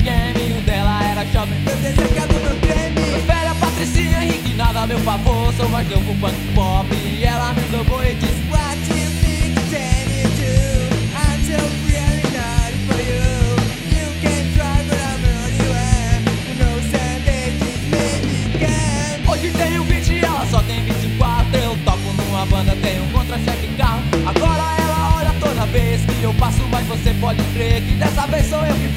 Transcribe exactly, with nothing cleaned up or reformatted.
game, o dela era jovem. Eu desejado meu creme. Prefere a Patricinha Henrique, nada a meu favor. Sou mais novo punk pop e ela me dobrou e disse: What you think can you do? I'm so really not for you. You can try but I'm anywhere. No Sunday just maybe can. Hoje tenho vinte e ela só tem vinte e quatro. Eu toco numa banda, tenho um contra-cheque carro. Agora ela olha toda vez que eu passo, mas você pode crer que dessa vez sou eu que